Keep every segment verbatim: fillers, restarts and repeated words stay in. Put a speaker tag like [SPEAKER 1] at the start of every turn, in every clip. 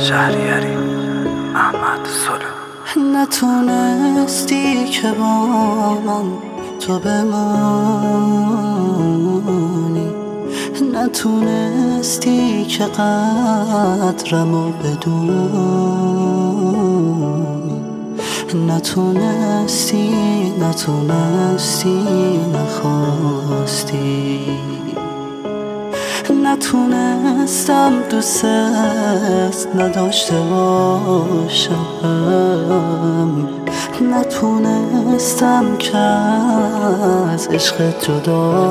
[SPEAKER 1] شهریاری احمد سلو.
[SPEAKER 2] نتونستی که با من تو بمانی، نتونستی که قدرمو بدونی، نتونستی نتونستی نخواستی، نتونستم دوست نداشته باشم، نتونستم که از عشق جدا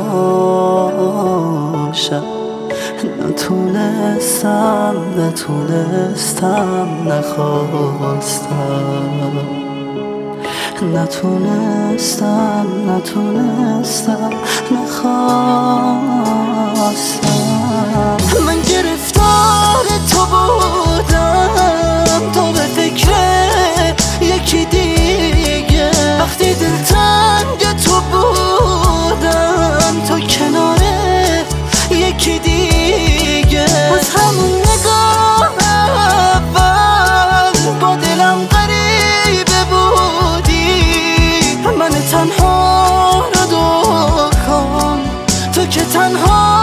[SPEAKER 2] شم، نتونستم نتونستم نخواستم، نتونستم نتونستم نخواستم. من گرفتار تو بودم، تو به فکر یکی دیگه، وقتی دلتنگ تو بودم، تو کنار یکی دیگه، از همون نگاه اول با دلم غریبه بودی، من تنها رو دو کن، تو که تنها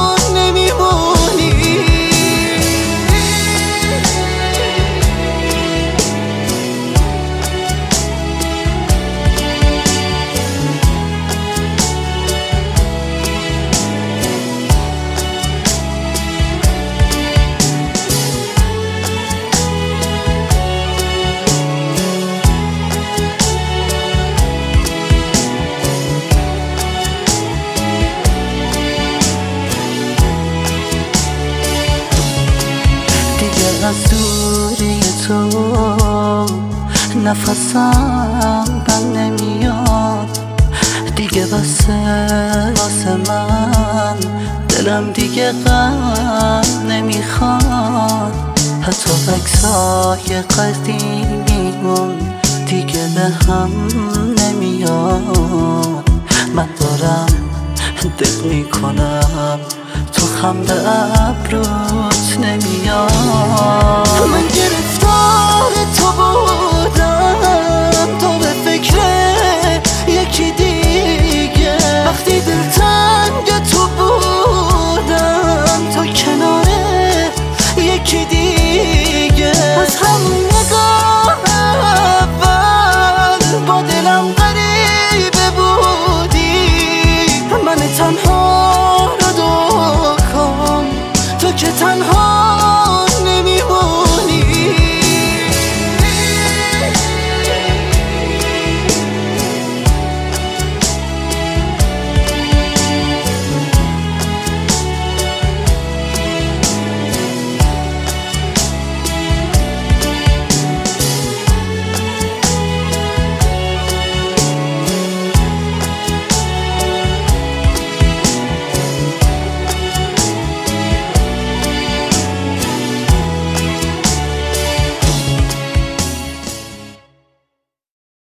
[SPEAKER 2] از دوری تو نفسم بند نمیاد دیگه، واسه واسه من دلم دیگه غم نمیخواد، حتی عکسای قدیمیمون دیگه به هم نمیاد. من دارم دل میکنم تو خم به ابروت نمیاد. من گرفتار